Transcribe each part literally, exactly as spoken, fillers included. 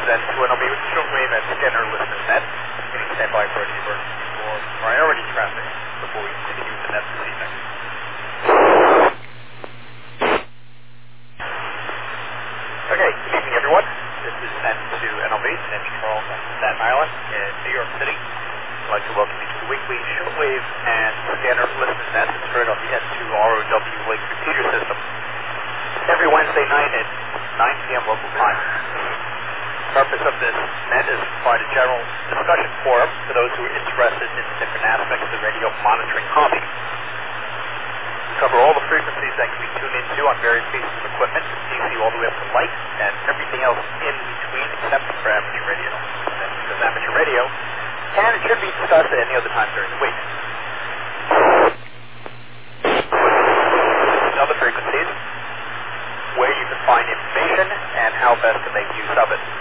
N two N O V with shortwave and scanner listeners net. Meaning stand by for receiver for priority traffic before we continue with the net this evening. Okay, good evening everyone. This is N two N O V, San Charles on Staten Island in New York City. I'd like to welcome you to the weekly shortwave and scanner listeners net. It's heard on the N two R O W link repeater system every Wednesday night at nine p m local time. The purpose of this net is to provide a general discussion forum for those who are interested in different aspects of the radio monitoring hobby. We cover all the frequencies that can be tuned into on various pieces of equipment, D C all the way up to light, and everything else in between except for amateur radio. And because amateur radio can and should be discussed at any other time during the week. Other frequencies, where you can find information and how best to make use of it.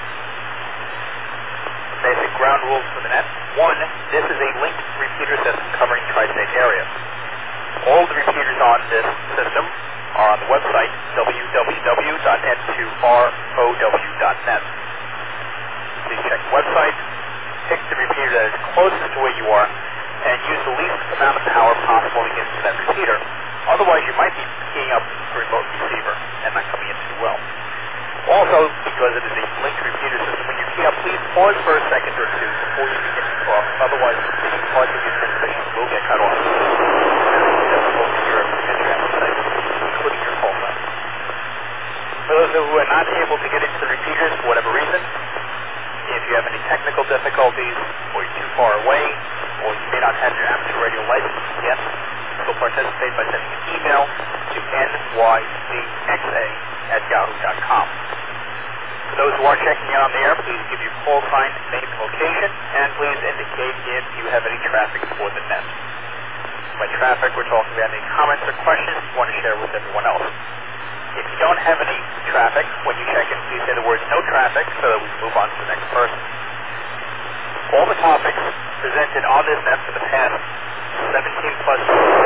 Basic ground rules for the net. One, this is a linked repeater system covering tri-state area. All the repeaters on this system are on the website w w w dot n two r o w dot net. Please check the website, pick the repeater that is closest to where you are, and use the least amount of power possible to get into that repeater. Otherwise, you might be keying up a remote receiver and not coming in too well. Also, because it is a linked repeater system, when you key up, please pause for a second or two before you begin to talk. Otherwise, many parts of your transmission will get cut off. It's difficult to hear your appetite, including your call sign. For those who are not able to get into the repeaters for whatever reason, if you have any technical difficulties, or you're too far away, or you may not have your amateur radio license yet, you'll participate by sending an email to n y c x a at yahoo dot com. For those who are checking in on the air, please give your call sign, name, and location, and please indicate if you have any traffic for the net. By traffic, we're talking about any comments or questions you want to share with everyone else. If you don't have any traffic, when you check in, please say the words no traffic so that we can move on to the next person. All the topics presented on this net for the past seventeen plus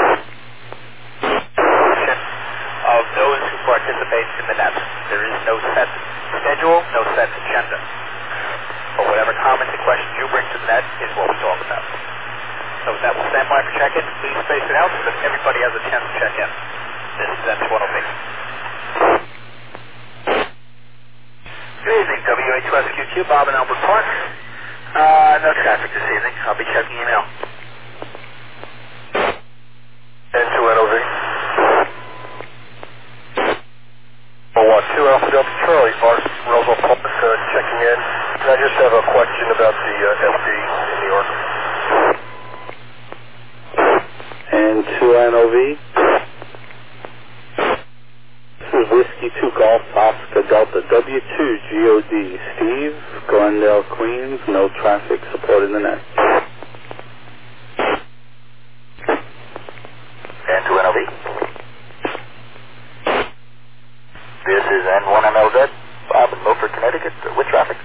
of those who participate in the net. There is no set schedule, no set agenda. But whatever comments and questions you bring to the net is what we talk about. So with that, we'll stand by for check-in. Please space it out so that everybody has a chance to check in. This is N two N O V. Good evening, W H S Q Q, Bob and Albert Park. Uh, no traffic this evening. I'll be checking email. N two N O V. two Alpha Delta Charlie, Mark Roswell Park, uh, checking in. And I just have a question about the uh, F D in New York. N two N O V. This is Whiskey two Golf Oscar Delta W two G O D. Steve, Glendale, Queens, no traffic, supporting the net. N two N O V. This is N one M L Z, Bob in Milford, Connecticut, with traffic.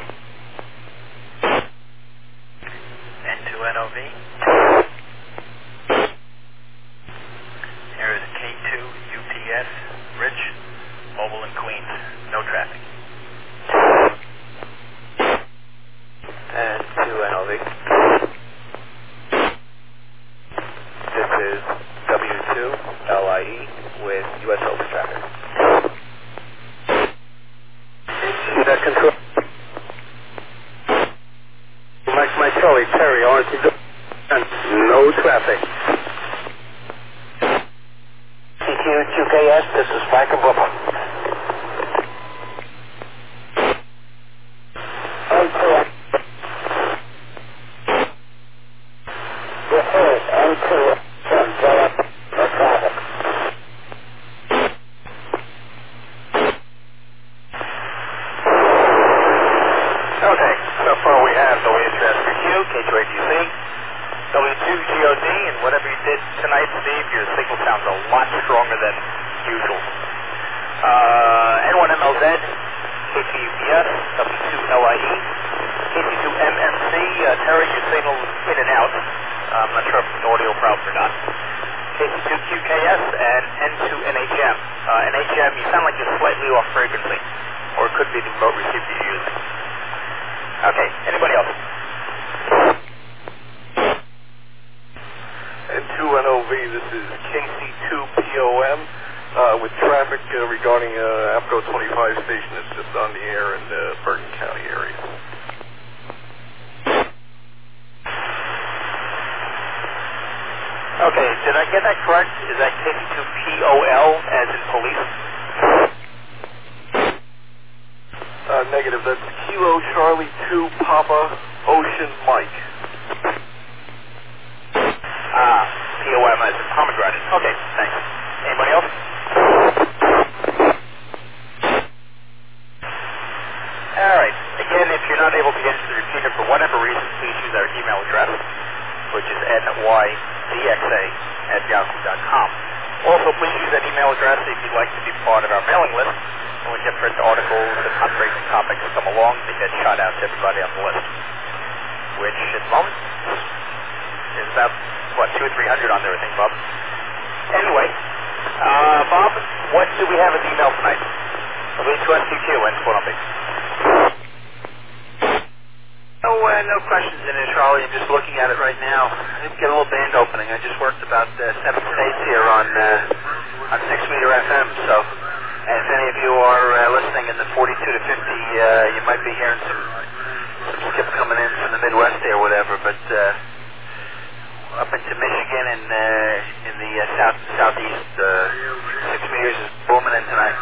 N two N O V. Here is K two U P S, Rich, Mobile in Queens, no traffic. N two N O V. This is W two L I E with U S Open traffic. That control. Mike, Mike, Charlie, Terry, R T W, no traffic. C Q Q K S, this is Frank in Brooklyn. N two. This is N two. No traffic. Okay, so far we have W H S Q Q, K two A T C, W two G O D, and whatever you did tonight, Steve, your signal sounds a lot stronger than usual. Uh, N one M L Z, K two U P S, W two L I E, K two two M M C, uh, Terry, your signal's in and out. Uh, I'm not sure if it's an audio problem or not. K two two Q K S and N two N H M. Uh, N H M, you sound like you're slightly off frequency, or it could be the remote receiver you're using. Okay, anybody else? N two N O V, this is K C two P O M uh, with traffic uh, regarding uh, APCO twenty-five station that's just on the air in the Bergen County area. Okay, did I get that correct? Is that K C two P O L as in police? Uh, negative, that's Kilo Charlie two Papa Ocean Mike. Ah, P O M as in pomegranate. Okay, thanks. Anybody else? Alright, again, if you're not able to get into the repeater for whatever reason, please use our email address, which is n y d x a at yahoo dot com. Also, please use that email address if you'd like to be part of our mailing list, and when different articles and fundraising topics come along, they get shot out to everybody on the list, which at the moment is about, what, two or three hundred on there, I think, Bob. Anyway, uh, Bob, what do we have as email tonight? W two S Q Q and Columbia. No, uh, no questions in it, Charlie. I'm just looking at it right now. I didn't get a little band opening. I just worked about uh, seven states here on uh, on six meter F M. So, and if any of you are uh, listening in the forty-two to fifty, uh, you might be hearing some some skip coming in from the Midwest there, or whatever. But uh, up into Michigan and uh, in the uh, south southeast, uh, six meters is booming in tonight.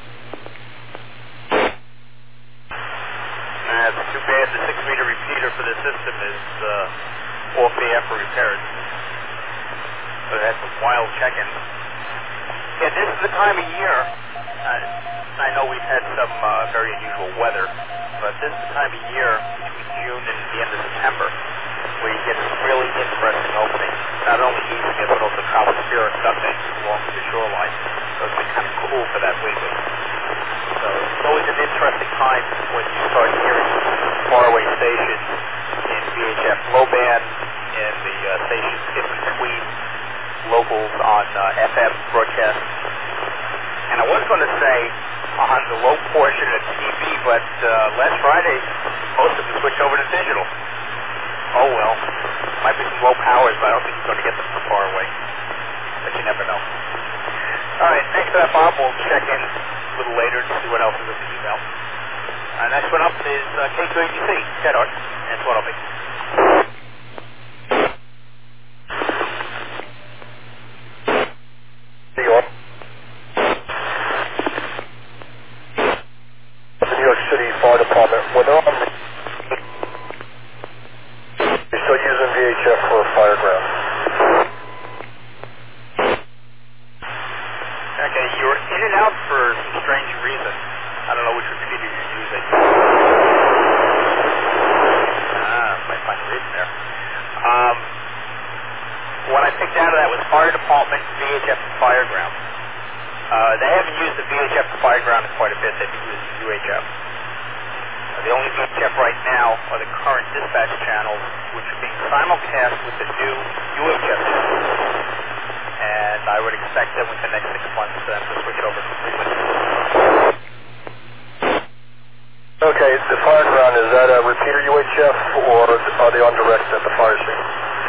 Uh, it's too bad the six meter repeater for the system is uh, off the air for repairs. So they had some wild check-ins. Yeah, this is the time of year. Uh, I know we've had some uh, very unusual weather, but this is the time of year between June and the end of September where you get some really interesting openings. Not only east, but also Calispera and Sundance along the shoreline. So it's been kind of cool for that weekly. So it's always an interesting time when you start hearing faraway stations in V H F low band, in the uh, stations in between locals on uh, F M broadcast. And I was going to say on the low portion of T V, but uh, last Friday most of them switched over to digital. Oh well, might be some low powers, but I don't think you're going to get them from far away. But you never know. All right, thanks for that, Bob. We'll check in a little later to see what else is in the email. Uh, next one up is uh, K two A B C, Ted Art, and Swaddle. New York. The New York City Fire Department, when they're on, you're still using V H F for fire ground. Okay, you're in and out for some strange reason. I don't know which repeater you're using. Ah, might find a reason there. Um, what I picked out of that was Fire Department, V H F, and Fireground. Uh, they haven't used the V H F and Fireground in quite a bit. They've been using U H F. Uh, the only V H F right now are the current dispatch channels, which are being simulcast with the new U H F channels. And I would expect that within the next six months for them to switch over completely. Okay, the fire ground, is that a repeater U H F or are they on direct at the fire scene?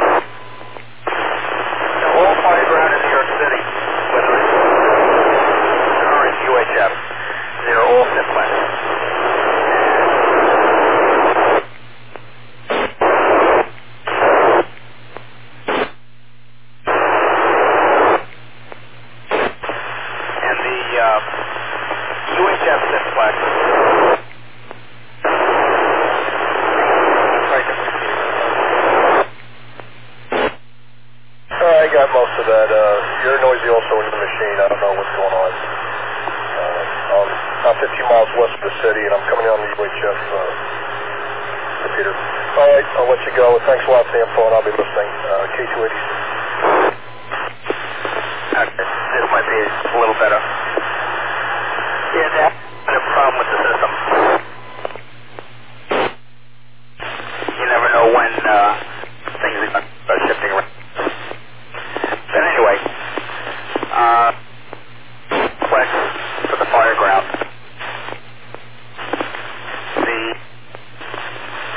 They're all fire ground in New York City, whether it's current U H F. They're all simplex. And the uh, U H F simplex. I got most of that. Uh, you're noisy also in the machine. I don't know what's going on. Uh, um, I'm fifteen miles west of the city, and I'm coming on the U H F uh, repeater. All right, I'll let you go. Thanks a lot for the info, and I'll be listening. Uh, K two eighty. Okay, this might be a little better. Yeah, they have a problem with the system. You never know when uh, things are uh, shifting around. But anyway, uh, flex for the fire ground. The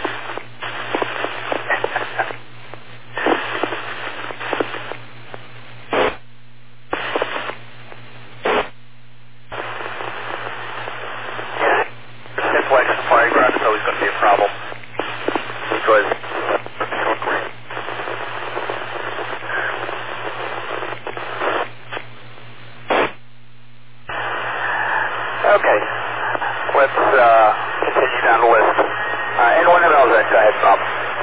Okay. Let's uh, continue down the list. Uh, N one M L Z, go ahead, Bob.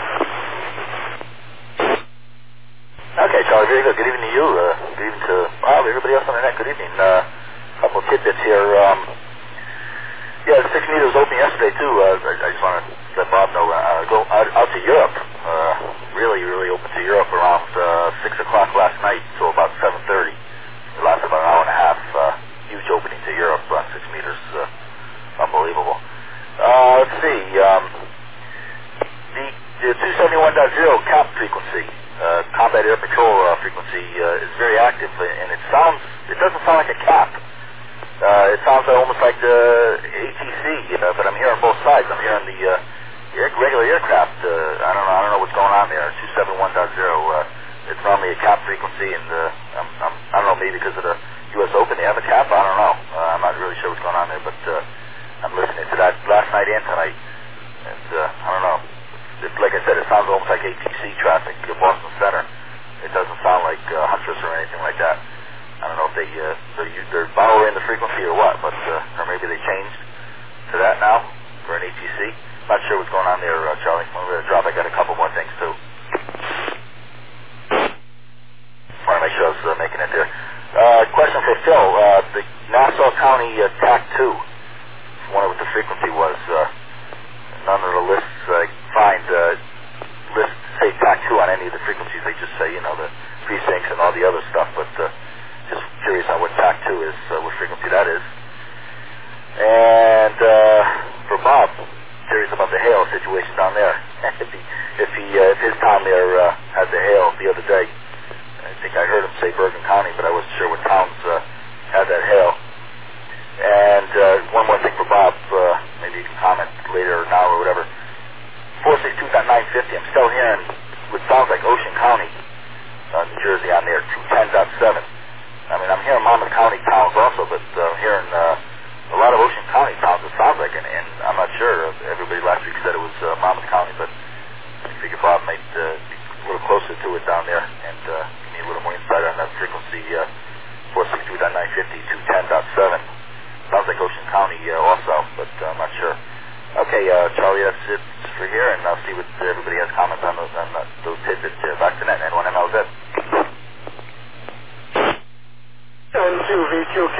Okay, Charlie, very good. Good evening to you. Uh, good evening to Bob, everybody else on the net. Good evening. A uh, couple of tidbits here. Um, yeah, the six meter was open yesterday, too. Uh, I, I just want to let Bob know. Uh, go out, out to Europe. Uh, really, really open to Europe around uh, six o'clock last night till about seven thirty. It lasted about an hour and a half. Uh, huge opening to Europe on six meters. Uh, unbelievable. Uh, let's see. Um, the, the two seventy-one point zero cap frequency, uh, combat air patrol uh, frequency, uh, is very active, and it sounds, it doesn't sound like a cap. Uh, it sounds almost like the A T C, uh, but I'm hearing both sides. I'm hearing the uh, air, regular aircraft. Uh, I don't know. I don't know what's going on there. two seventy-one point zero. Uh, it's normally a cap frequency, and uh, I'm, I'm, I don't know. Maybe because of the U S Open, they have a cap. I don't know. Uh, I'm not really sure what's going on there, but uh, I'm listening to that last night and tonight, and uh, I don't know. It's, like I said, it sounds almost like A T C traffic, uh, Boston Center. It doesn't sound like uh, Huntress or anything like that. I don't know if they, uh, they're, they're borrowing the frequency or what, but, uh, or maybe they changed to that now for an A T C. Not sure what's going on there, uh, Charlie. When we're going to drop, I got a couple more things, too. Want to make sure I was uh, making it there. Uh, question for Phil. Uh, the Nassau County uh, T A C two, I wonder what the frequency was. Uh, none of the lists I uh, find uh, lists say T A C two on any of the frequencies. They just say, you know, the precincts and all the other stuff, but, uh, just curious on what T A C two is, uh, what frequency that is. And uh, for Bob, curious about the hail situation down there. if he, if he, uh, if his town there uh, had the hail the other day, I think I heard him say Bergen County, but I wasn't sure what towns uh, had that hail. And uh, one more thing for Bob, uh, maybe you can comment later or now or whatever. four sixty-two point nine fifty, I'm still hearing what sounds like Ocean County, uh, New Jersey on there, two ten point seven. I mean, I'm hearing Monmouth County towns also, but uh, I'm hearing uh, a lot of Ocean County towns, it sounds like, and, and I'm not sure. Everybody last week said it was uh, Monmouth County, but I figure Bob might uh, be a little closer to it down there, and uh, give me a little more insight on that frequency, uh, four sixty-two point nine fifty, two ten point seven. Sounds like Ocean County uh, also, but uh, I'm not sure. Okay, uh, Charlie, that's it for here, and I'll see what everybody has comments on those, on uh, those tidbits. Uh, back to net, N one M L Z. N two V Q Q.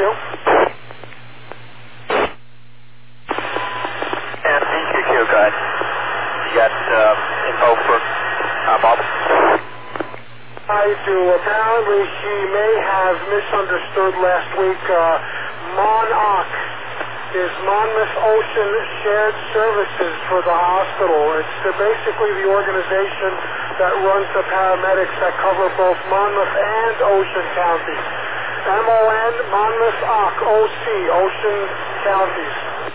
And V Q Q, go ahead. You got uh, info for uh, Bob? I do. Apparently she may have misunderstood last week. Uh, Monarch is Monmouth Ocean Shared Services for the hospital. It's uh, basically the organization that runs the paramedics that cover both Monmouth and Ocean counties. M O N, Monmouth O C, O C, Ocean counties.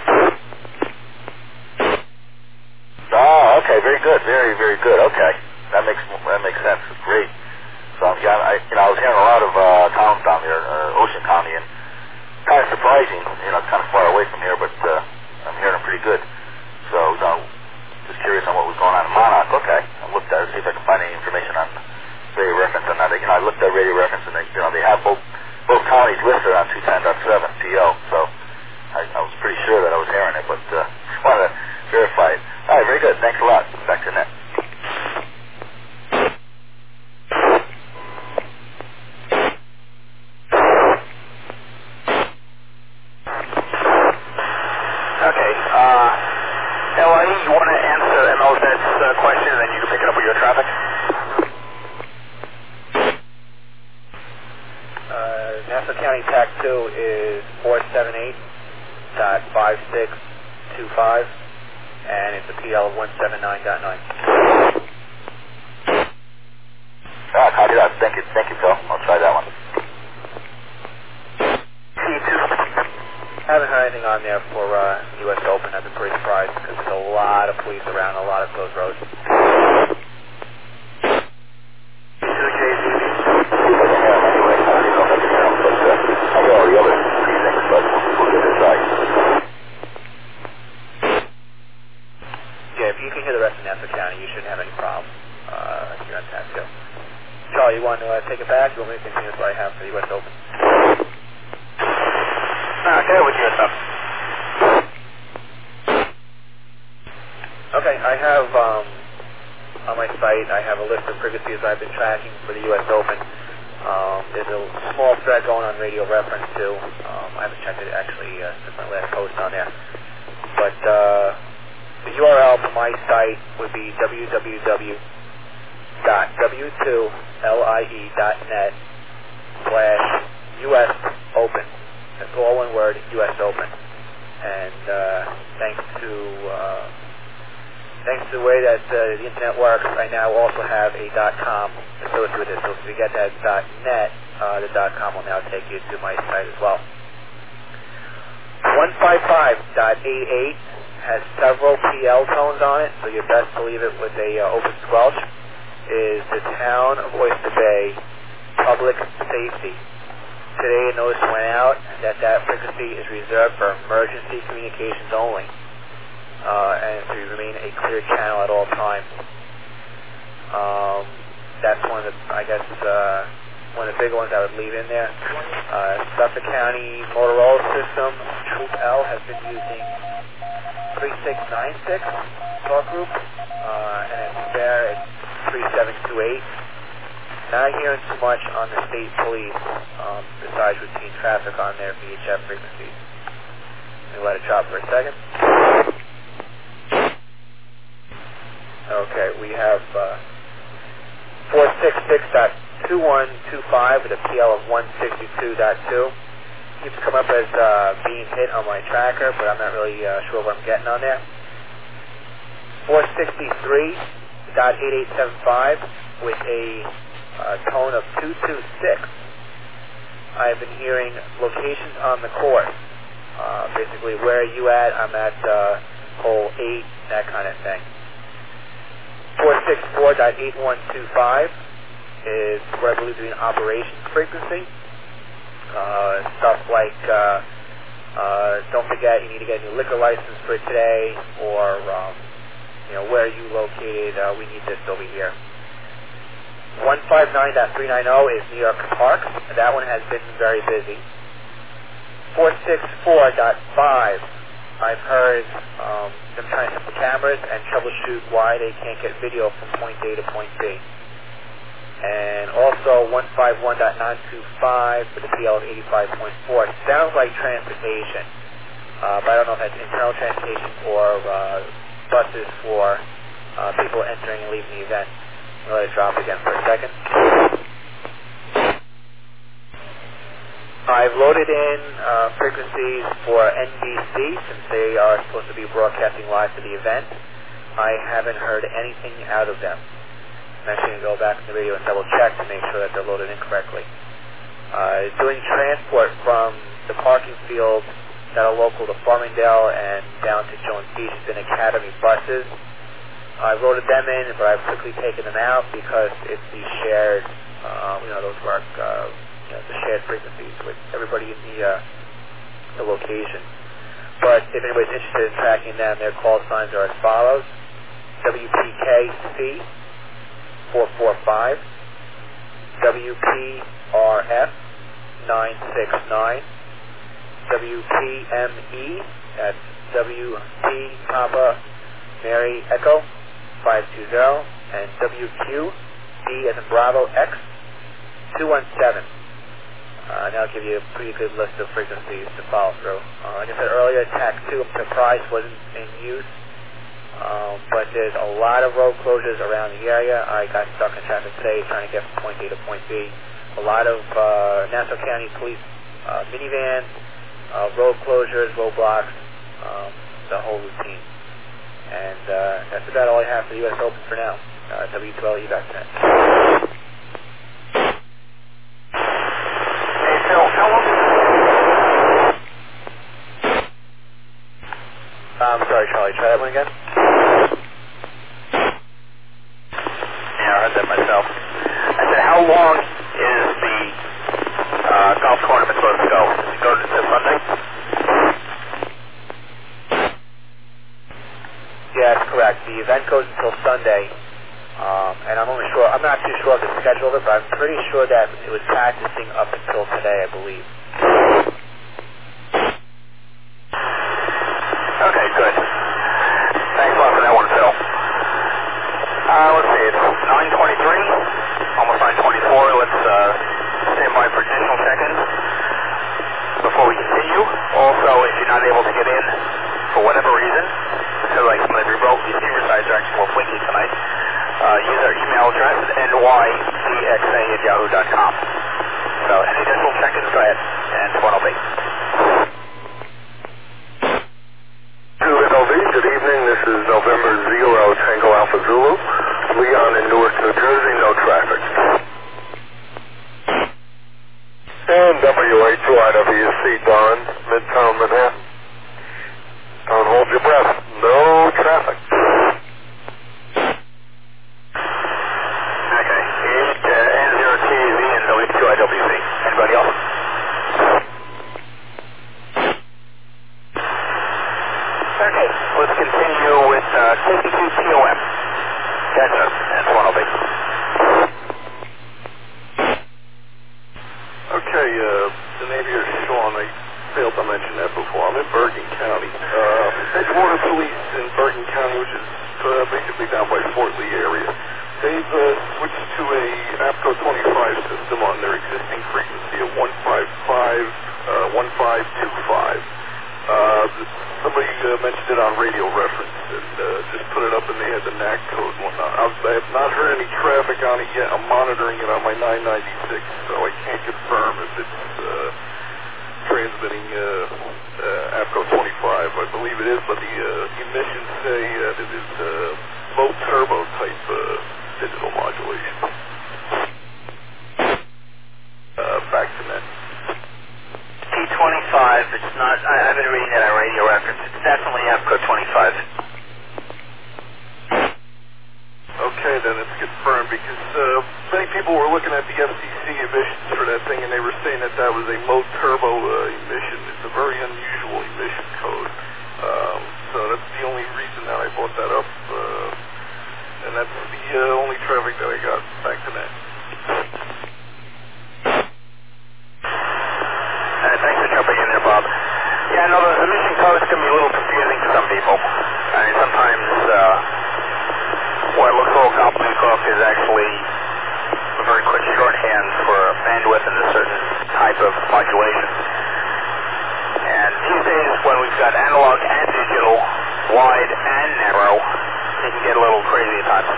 Oh, okay, very good, very, very good. Okay, that makes that makes sense. It's great. So I'm, yeah, I, you know, I was hearing a lot of uh, towns down there, uh, Ocean County, and kind of surprising. You know, it's kind of far away from here, but uh, I'm hearing them pretty good. So, you know, just curious on what was going on in Monarch. Okay, I looked at it, see if I can find any information on radio reference on that. You know, I looked at radio reference, and they, you know, they have both both counties listed on two ten point seven T L. So I, I was pretty sure that I was hearing it, but uh, just wanted to verify it. All right, very good. Thanks a lot. Back to net. Okay, uh, L I E, you want to answer M L Z's uh, question, and then you can pick it up with your traffic? Uh, Nassau County T A C two is four seventy-eight point five six two five, and it's a P L of one seventy-nine point nine. Ah, copy that. Thank you, thank you, Phil. I'll try that one. C two. Haven't heard anything on there for uh, U S Open. I've been pretty surprised because there's a lot of police around a lot of those roads. C two J Z. See if I can hear him anyway. I don't even know if I can hear him, but uh, I hear all the other precincts, but we'll give it a try. Yeah, if you can hear the rest of Nassau County, you shouldn't have any problem uh, here on T A C two. Charlie, you want to uh, take it back? You want me to continue with what I have for the U S Open? Uh, go with U S Open. I have um, on my site, I have a list of frequencies I've been tracking for the U S Open. Um, there's a small thread going on Radio Reference too. Um, I haven't checked it actually uh, since my last post on there. But uh, the U R L for my site would be w w w dot w two lie dot net slash U S Open. That's all one word, U S Open. And uh, thanks to uh, thanks to the way that uh, the internet works, I now also have a .com associated with it. So if you get that .net, uh, the .com will now take you to my site as well. one fifty-five dot eighty-eight has several P L tones on it, so you best to leave it with a uh, open squelch. Is the town of Oyster Bay Public Safety. Today a notice went out that that frequency is reserved for emergency communications only, uh, and to remain a clear channel at all times. Um, that's one of the, I guess, uh, one of the big ones I would leave in there. Uh, Suffolk County Motorola system, Troop L, has been using three six nine six talk group, uh, and it's there at three seven two eight. Not hearing too much on the state police, um, besides routine traffic on their V H F frequencies. Let me let it drop for a second. Okay, we have uh, four sixty-six dot two one two five with a P L of one sixty-two point two. Keeps coming up as uh, being hit on my tracker, but I'm not really uh, sure what I'm getting on there. four sixty-three dot eight eight seven five with a Uh, tone of two two six. I've been hearing locations on the course. Uh, basically, where are you at? I'm at uh, hole eight, that kind of thing. four sixty-four dot eight one two five is what I believe to be an operations frequency. Uh, stuff like, uh, uh, don't forget, you need to get a new liquor license for today, or, um, you know, where are you located? Uh, we need this over here. one fifty-nine dot three ninety is New York Parks. That one has been very busy. four sixty-four dot five, I've heard um, them trying to set the cameras and troubleshoot why they can't get video from point A to point B. And also one fifty-one dot nine two five with a P L of eighty-five point four. Sounds like transportation, uh, but I don't know if that's internal transportation or uh, buses for uh, people entering and leaving the event. I'll let it drop again for a second. I've loaded in uh, frequencies for N B C since they are supposed to be broadcasting live to the event. I haven't heard anything out of them. I'm actually going to go back in the radio and double check to make sure that they're loaded in correctly. Uh, doing transport from the parking field that are local to Farmingdale and down to Jones Beach has been Academy buses. I loaded them in, but I've quickly taken them out because it's the shared, uh, you know, those work, uh, you know, the shared frequencies with everybody in the, uh, the location. But if anybody's interested in tracking them, their call signs are as follows: W P K C four four five, W P R F nine six nine, W P M E, that's W P Papa Mary Echo five two zero, and W Q D as in Bravo X two one seven. Uh, and that'll give you a pretty good list of frequencies to follow through. Uh, like I said earlier, T A C two, I'm surprised wasn't in use, um, but there's a lot of road closures around the area. I got stuck in traffic today trying to get from point A to point B. A lot of uh, Nassau County Police uh, minivans, uh, road closures, roadblocks, um, the whole routine. And uh, that's about all I have for the U S Open for now. Uh, W two L E dot net. Hey, Phil, how long? I'm sorry, Charlie. Try that one again. Yeah, I heard that myself. I said, how long is the uh, golf tournament supposed to go? Does it go to Sunday? Yeah, that's correct. The event goes until Sunday, um, and I'm only sure, I'm not too sure of the schedule of it, but I'm pretty sure that it was practicing up until today, I believe. Okay, good. Thanks a lot for that one, Phil. seconds before we continue. Also, if you're not able to get in for whatever reason, so like some of the remote receiver sites are actually more flinky tonight, uh, use our email address at n y c x a at yahoo dot com. So any additional check-ins, go ahead, and one oh eight. To N O V, good evening. This is November Zero Tango Alpha Zulu. Leon in Newark, New Jersey, no traffic. And W A two I W C, Don, Midtown Manhattan. Don't hold your breath. No traffic. Okay, eight N zero T Z and W two I W C. Anybody else? Okay, let's continue with uh, sixty-two P O M. Catch us, and one oh eight. Okay, uh, the name here is Sean. I failed to mention that before. I'm in Bergen County. Uh, Edgewater Police in Bergen County, which is uh, basically down by Fort Lee area. They've uh, switched to a APCO twenty-five system on their existing frequency of one five five, one five two five. Uh, somebody uh, mentioned it on radio reference and uh, just put it up and they had the N A C code and whatnot. I've, I have not heard any traffic on it yet. I'm monitoring it on my nine ninety-six, so I can't confirm if it's uh, transmitting uh, uh, APCO twenty-five. I believe it is, but the uh, emissions say that it is uh, low turbo type uh, digital modulation. Uh, back to net. T twenty-five, it's not, I, I've been reading that on radio reference. It's definitely APCO twenty-five. Okay, then it's confirmed because uh, many people were looking at the F C C emissions for that thing and they were saying that that was a low turbo uh, emission. It's a very unusual emission code. Um, so that's the only reason that I brought that up. Uh, and that's the uh, only traffic that I got. Back to that. Uh, thanks for jumping in there, Bob. Yeah, no, the emission codes can be a little confusing for some people. I mean, sometimes uh, what looks a little gobbledygook is actually a very quick shorthand for bandwidth and a certain type of modulation. And these days, when we've got analog and digital, wide and narrow, it can get a little crazy at times.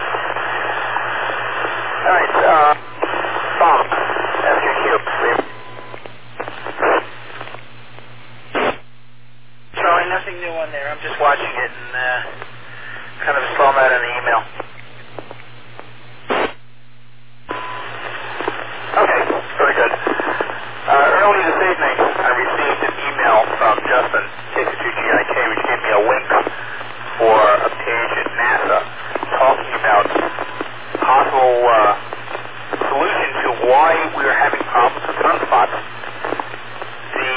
All right, uh, Bob, S Q Q. Charlie, nothing new on there. I'm just watching it and uh, kind of saw that in the email. Okay, very good. Uh, early this evening, I received an email from Justin, sixty-two G I K, which gave me a link for a page at NASA talking about possible uh, solution to why we are having problems with sunspots. The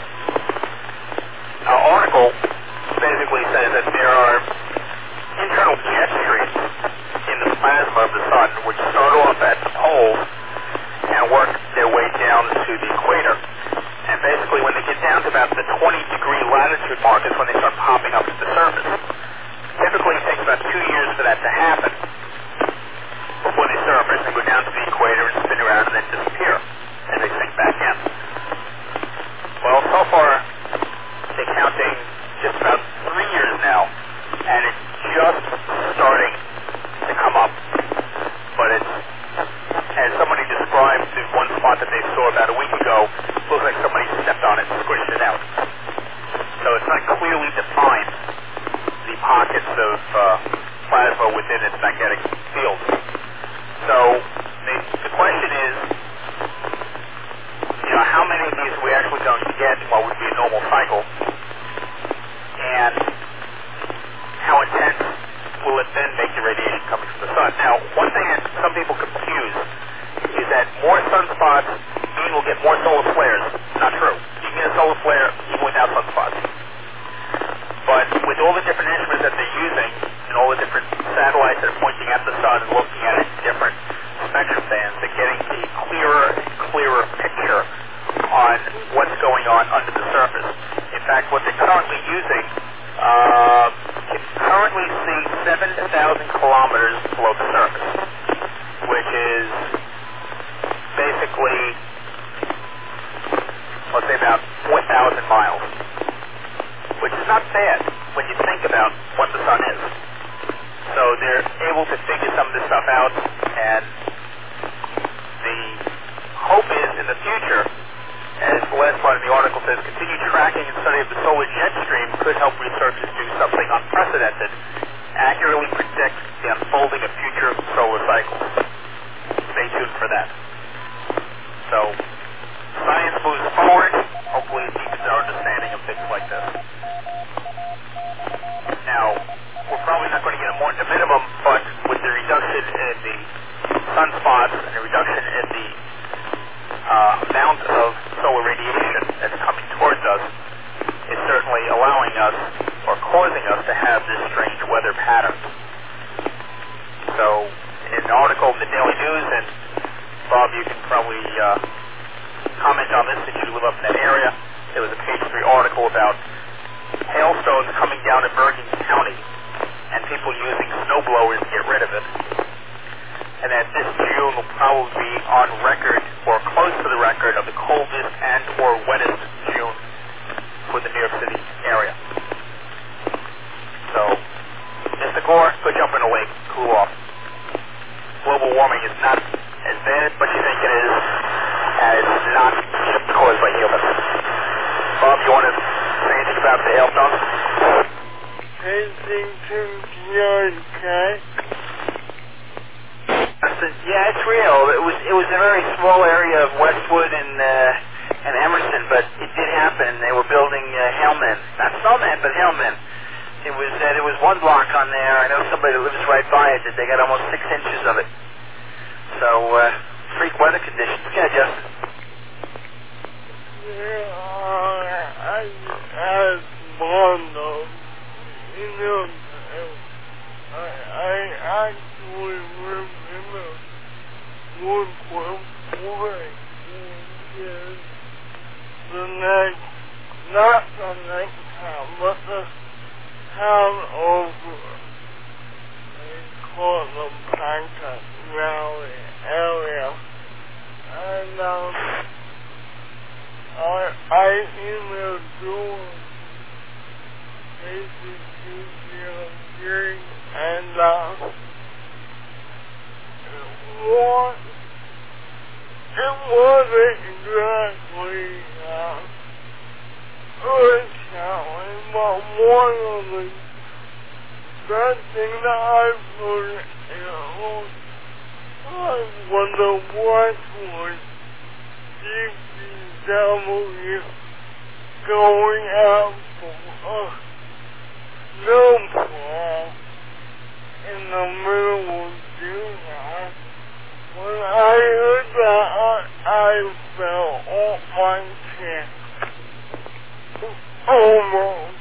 uh, article basically says that there are internal jet streams in the plasma of the sun which start off at the poles and work their way down to the equator. And basically when they get down to about the twenty degree latitude mark is when they start popping up to the surface. Typically it takes about two years for that to happen before they surface and go down to the equator and spin around and then disappear and they sink back in. Well, so far they're counting just about three years now and it's just starting to come up. But it's, as somebody described the one spot that they saw about a week ago, looks like somebody stepped on it and squished it out. So it's not clearly defined, the pockets of uh, plasma within its magnetic field. So the, the question is, you know, how many of these are we actually going to get in what would be a normal cycle? And how intense will it then make the radiation coming from the sun? Now, one thing that some people confuse is that more sunspots mean we'll get more solar flares. Not true. You can get a solar flare even without sunspots. But with all the different instruments that they're using and all the different satellites that are pointing at the sun and looking at it in different spectrum bands, they're getting a clearer and clearer picture on what's going on under the surface. In fact, what they're currently using uh, can currently see seven thousand kilometers below the surface, which is basically let's say about four thousand miles, which is not bad when you think about what the sun is. So they're able to figure some of this stuff out, and the hope is in the future, as the last part of the article says, continued tracking and study of the solar jet stream could help researchers do something unprecedented, accurately predict the unfolding of future solar cycles. Stay tuned for that. So, science moves forward. Hopefully it deepens our understanding of things like this. Now, we're probably not going to get more than the minimum, but with the reduction in the sunspots and the reduction in the uh, amount of solar radiation that's coming towards us, it's certainly allowing us or causing us to have this strange weather pattern. So, in an article in the Daily News, and Bob, you can probably uh, comment on this since you live up in that area, there was a page three article about hailstones coming down in Bergen County and people using snow blowers to get rid of it. And that this June will probably be on record or close to the record of the coldest and or wettest June for the New York City area. So, Mister Gore, go jump in a lake, cool off. Global warming is not as bad as you think it is, and it's not just caused by humans. Bob, you want to say anything about the hailstones? Anything to your cat? Yeah, it's real. It was it was a very small area of Westwood and uh, and Emerson, but it did happen. They were building uh, hailmen, not snowmen, but hailmen. It was uh, there was one block on there. I know somebody that lives right by it that they got almost six inches of it. So uh, freak weather conditions. Yeah, Justin. Yeah, uh, I had one though. You know, I I actually remember one before is the next, not the next town, but the town over. They call it the Pancake Valley area. And um, I, I emailed George basically hearing and uh, what it wasn't exactly uh, earth-shattering, but one of the best things that I've heard was when the Westwood G P W going out for a snowfall in the middle of July. When I heard that, I, I fell off my chair. Almost.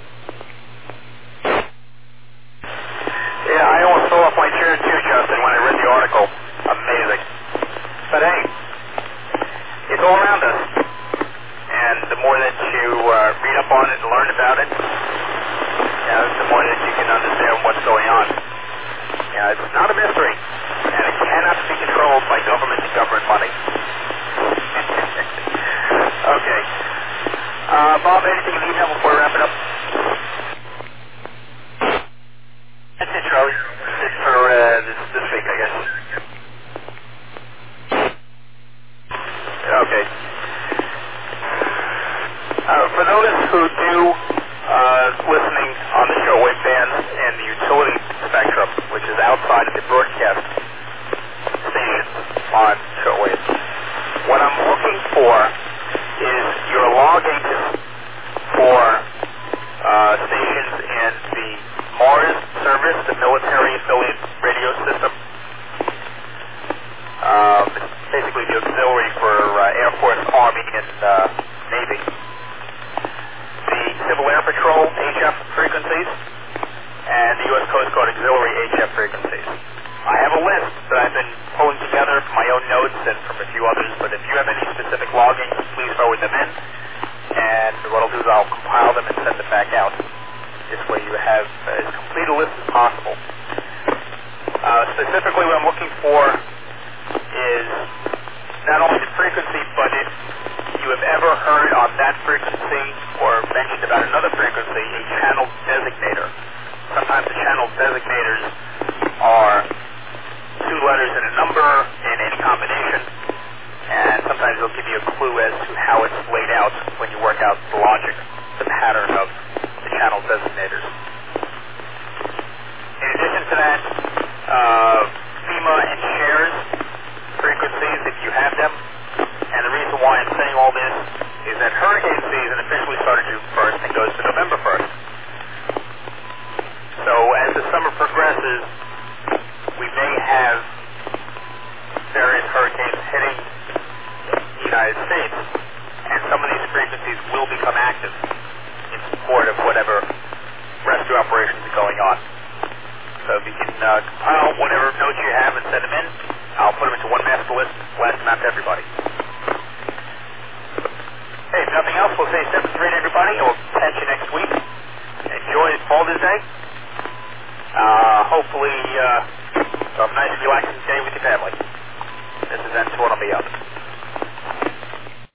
Yeah, I almost fell off my chair too, Justin, when I read the article. Amazing. But hey, it's all around us. And the more that you uh, read up on it and learn about it, you know, the more that you can understand what's going on. You know, it's not a mystery. And it cannot be controlled by government and government money. Okay. Uh, Bob, anything in the email before we wrap it up? That's it, Charlie. That's it for uh, this, this week, I guess. Okay. Uh, for those who do uh, listening on the shortwave bands and the utility spectrum, which is outside of the broadcast stations on shortwave, what I'm looking for is your login for uh, stations in the Mars service, the military affiliate radio system. Um, it's basically the auxiliary for uh, Air Force, Army, and uh, Navy. The Civil Air Patrol H F frequencies, and the U S Coast Guard auxiliary H F frequencies. I have a list that I've been pulling together from my own notes and from a few others, but if you have any specific logins, please forward them in, and what I'll do is I'll compile them and send them back out. This way you have as complete a list as possible. Uh, specifically what I'm looking for is not only the frequency, but it, you have ever heard on that frequency or mentioned about another frequency a channel designator, sometimes the channel designators are two letters and a number in any combination, and sometimes they'll give you a clue as to how it's laid out when you work out the logic, the pattern of the channel designators. In addition to that, uh, FEMA and shares frequencies if you have them. And the reason why I'm saying all this is that hurricane season officially started June first and goes to November first. So as the summer progresses, we may have various hurricanes hitting the United States, and some of these frequencies will become active in support of whatever rescue operations are going on. So if you can uh, compile whatever notes you have and send them in, I'll put them into one master list, blast them out to everybody. Hey, if nothing else, we'll say seven three to everybody, and we'll catch you next week. Enjoy Father's Day. Uh, hopefully, uh, have a nice, relaxing day with your family. This is N two, and I'll be out.